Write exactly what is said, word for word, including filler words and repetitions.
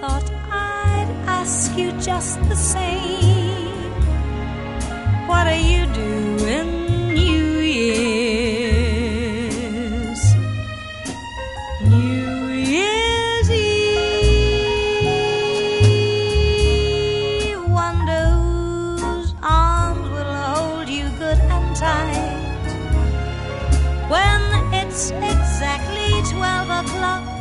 thought I'd ask you just the same. What are you doing New Year's? New Year's Eve. Wonder whose arms will hold you good and tight when it's exactly twelve o'clock